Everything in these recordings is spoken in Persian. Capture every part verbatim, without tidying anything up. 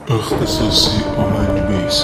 اختصاصی آمن بیس.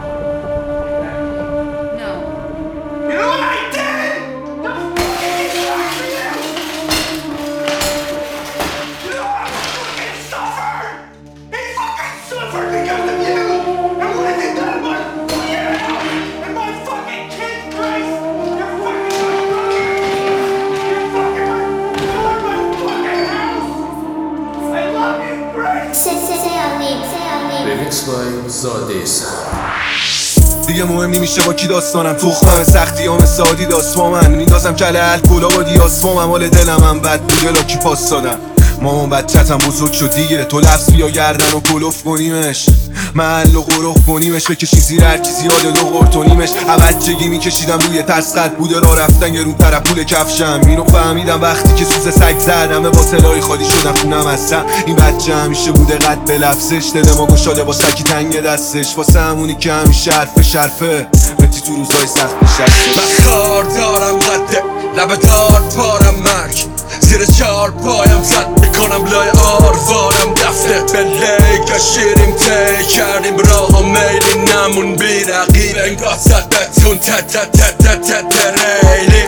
دیگه مهم نمیشه با کی داستانم، تخمم سختی هم سادی داست با من میندازم کله الکلا با دیاس با من مال دلم هم بد بوده لاکی پاس دادم. مامان بچتم بزرگ شد دیگه، تو لفظ بیا گردن و کلوف کنیمش، محل و غرخ کنیمش، بکشی زیر هر کی زیاده دو قرطونیمش. بچگی میکشیدم روی تسقط بوده را رفتن گرون طرف پول کفشم، اینو فهمیدم وقتی که سوز سگ زدم با سلاحی خالی شدم خونم هستم. این بچه همیشه بوده قد به لفظش، دل ما گشاده با سکی تنگ دستش، واسه همونی که همیشه حرف شرفه بتی تو روزای سخت نشسته. من خار دارم قده لب دار پارم مرگ، زیر چار پایم زد میکنم لای آروارم دفته به لیگ شیریم تی کردیم راه و میلی نمون بی رقیب انگاه زد بتون تت تت تت تت تت ریلی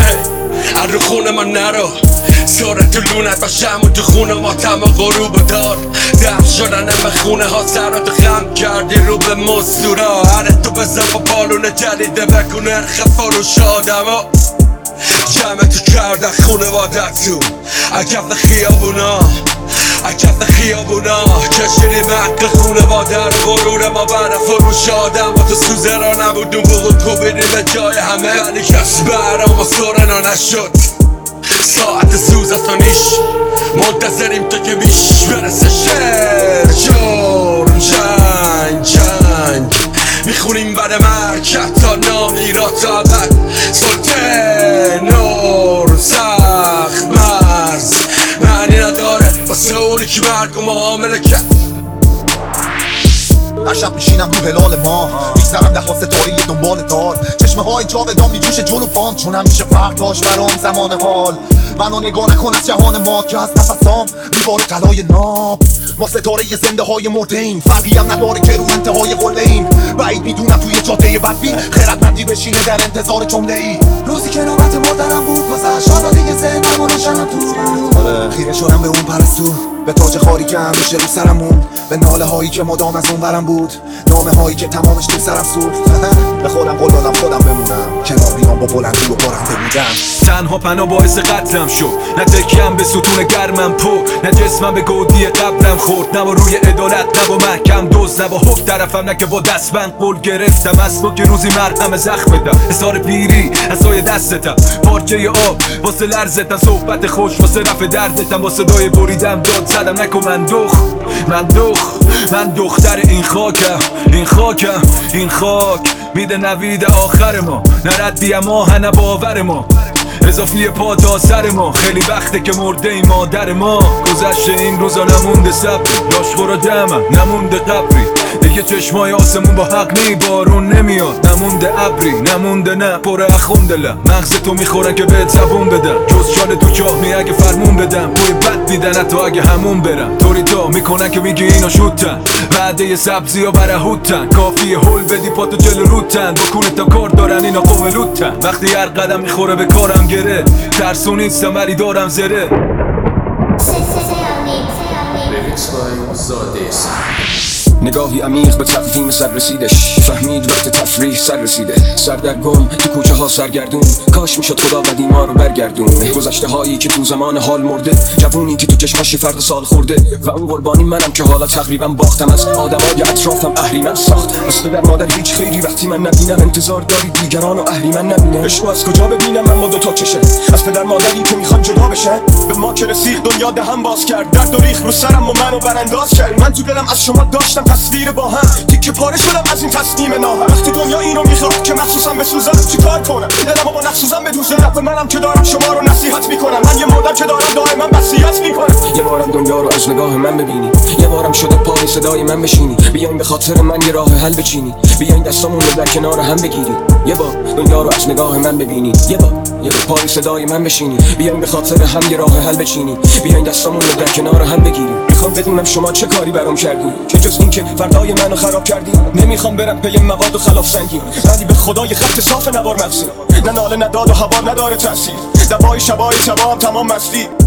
ار رو خونه من نرو ساره تو لونت باشم و تو خونه ماتم و غروب دار درد شدن همه خونه ها سرات غم کردی رو به مستورا. هره تو بزن با پالون جدیده بکن ارخ فروش آدم ها جمع تو کردن خونه وادت تو اکفت خیابونا اکفت خیابونا کشیدی مقل خونه وادر غرور ما بعد فروش آدم و تو سوزه را نبودون بغل کوبیدی به جای همه ولی کس برام و سورنا نشد. ساعت سوز است و نیش منتظریم تو که بیش برسه شعر جرم جنگ جنگ میخونیم بعد مرگ حتی نامی را طاقت سلطه نور سخت مرز معنی نداره واسه اونی که مرگ و معامله کرد. هر شب میشینم رو هلال ما میگذرم ده ها ستاره دنبال دار، چشمه های جاودان میجوشه جلو پام چون همیشه فرق داشت برام زمان حال. منو نگاه نکن از جهان ما که از نفسام میباره طلای ناب، ما ستاره زنده های مرده ایم فرقی هم نداره که رو انتهای قله ایم. بعید میدونم توی جاده بدبین خیرتمندی بشینه در انتظار جمله ای. روزی که نوبت مردنم بود واسه شادی ذهنم و روشنم تو خیره شدم به اون پرستو، به تاج خاری که همیشه رو سرم موند، به ناله هایی که مدام از اون ورم بود، نامه هایی که تمامش تو سرم سوخت. به خودم قول دادم خودم بمونم کنار بیام با بلندی و برنده بودم. تنها پناه باعث قتلم شد، نه تکیم به ستون گرمم پو، نه جسمم به گودی قبرم خورد، نه با روی عدالت نه با محکم دوز، نه با حق طرفم نه که با دستبند قول گرفتم از تو که روزی مرهم زخم بدم. حصار پیری عصای دستتم پارچه آب واسه لرزتم، صحبت خوش واسه رفع دردتم، با صدای بریدم داد زدم نکن من دخ من دخ من دختر این خاکم این خاکم این خاک میده نوید آخر ما، نردی اما نه باور ما اضافی پا تا سر ما. خیلی وقته که مرده این مادر ما، گذشته این روزا نمونده صبری، داشخورا دمم نمونده قبری دیگه، چشمای آسمون با حق نی بارون نمیاد، نمونده ابری نمونده نه پر اخونده لم مغز تو میخورن که بهت زبون بدم، جز شال تو چاه می اگه فرمون بدم، بوی بد میدن حتی اگه همون برم، طوری تا میکنن که میگی اینا شوتن وعده سبزی ها برهوتن، کافیه هول بدی پاتو جلو روتن، بکنه تا کار دارن اینا قوم لوتن، وقتی هر قدم میخوره به کارم گره ترسون نیستم ولی دارم زره. نگاهی عمیق به تقویم سر رسیدش، فهمید وقت تفریح سر رسیده، سردرگم تو کوچه ها سرگردون، کاش میشد خدا قدیما رو برگردون، گذشته هایی که تو زمان حال مرده، جوونی که تو چشمش فرد سال خورده، و اون قربانی منم که حالا تقریبا باختم، از آدمای اطرافم اهریمن ساخت، از پدر مادر هیچ خیری وقتی من نبینم، انتظار داری دیگران و اهریمن نبینه، عشقو از کجا ببینم من با دوتا چشه، از پدر مادری که میخوان جدا بشن، به ما که رسید دنیا دهم باز کرد، درد و ریخ رو سرم و منو برانداز کرد، من تو دلم از شما داشتم تصویر با هم، تیکه پاره شدم از این تصمیم ناهم، وقتی دنیا اینو میخواد که مخصوصم بسوزم چیکار کنم، دلمو با نخسوزم بدوزه، رفت منم که دارم شما رو نصیحت میکنم، من یه مردم که دارم دائما وصیت میکنم، یه بارم دنیا رو از نگاه من ببینی، یه بارم شده پای صدای من بشینی، بیاین به خاطر من یه راه حل بچینی، بیاین دستامون رو در کنار هم بگیری، یه بار دنیا رو از نگاه من ببینی، یه بار یه پای صدای من بشینی، بیاین به خاطر هم یه راه حل بچینی، بیاین دستامون رو در کنار هم بگیریم. میخوام بدونم شما چه کاری برام کردین که جز این که فردای منو خراب کردین. نمیخوام برم پی مواد و خلاف سنگین، ولی به خدا یه خط صاف نوار مغزی، نه ناله نداد و هوار نداره تاثیر، دبای شبای شبام تمام مستی.